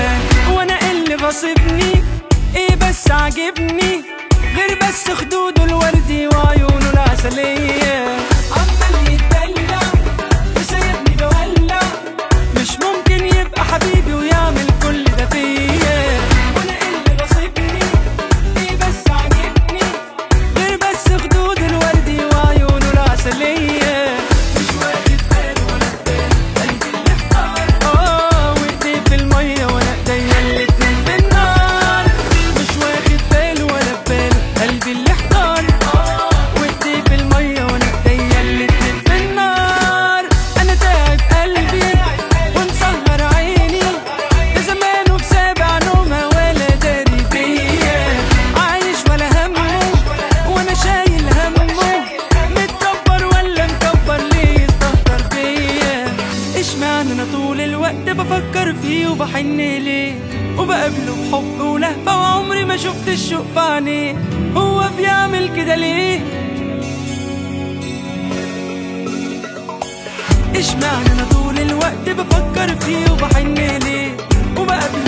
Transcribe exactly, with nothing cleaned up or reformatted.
وانا اللي غاصبني ايه بس عاجبني غير بس خدوده الوردي وعيونه العسلية. عمال يتدلع وسايبني بولع، مش ممكن يبقى حبيبي ويعمل كل ده فيا. وانا اللي غاصبني ايه بس عاجبني غير بس خدود الوردي وعيونه العسلية. مش واخد باله ولا باله قلبي اللي احتار، اه وايديه في المية وانا ايديا الاتنين في النار. مش واخد باله ولا باله قلبي اللي احتار، اه وايديه في المية وانا ايديا الاتنين في النار. انا تعب قلبي ومسهر عيني ده زمانه في سابع نومة ولا داري بيا. عايش ولا همه وانا شايل همه، متكبر ولا مكبر ليه يستهتر بيا. اشمعنى انا طول الوقت بفكر فيه وبحن ليه وبقابله بحب ولهفة وعمري ما شفت الشوق في عينيه. هو بيعمل كده ليه؟ اشمعنى انا طول الوقت بفكر فيه وبحن ليه وبقابله